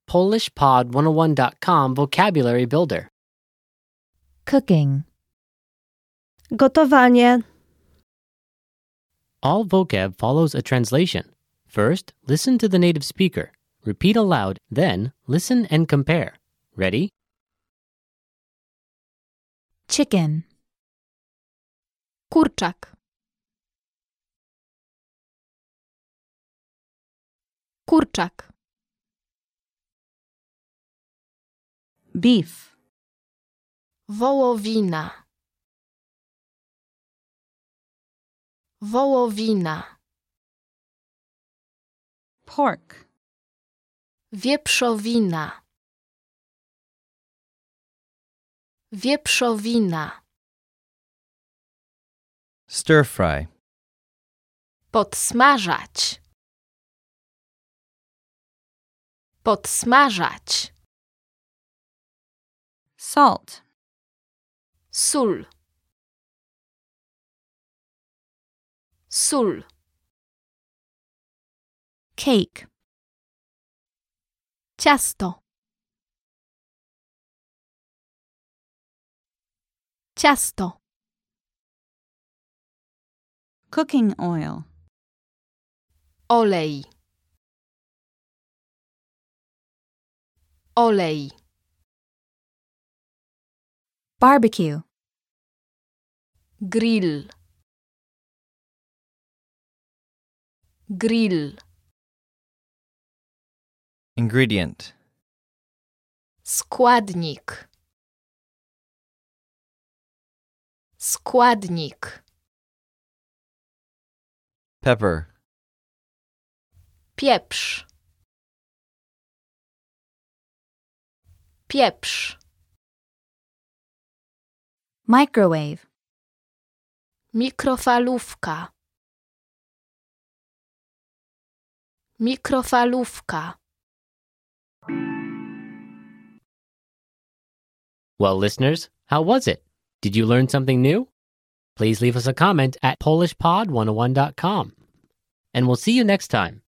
PolishPod101.com Vocabulary Builder. Cooking. Gotowanie. All vocab follows a translation. First, listen to the native speaker. Repeat aloud, then listen and compare. Ready? Chicken. Kurczak. Kurczak. Beef. Wołowina. Wołowina. Pork. Wieprzowina. Wieprzowina. Stir fry. Podsmażać. Podsmażać. Salt. Sól. Sól. Cake. Ciasto. Ciasto. Cooking oil. Olej. Olej. Barbecue. Grill. Grill. Ingredient. Składnik. Składnik. Pepper. Pieprz. Pieprz. Microwave. Mikrofalówka. Mikrofalówka. Well, listeners, how was it? Did you learn something new? Please leave us a comment at PolishPod101.com. And we'll see you next time.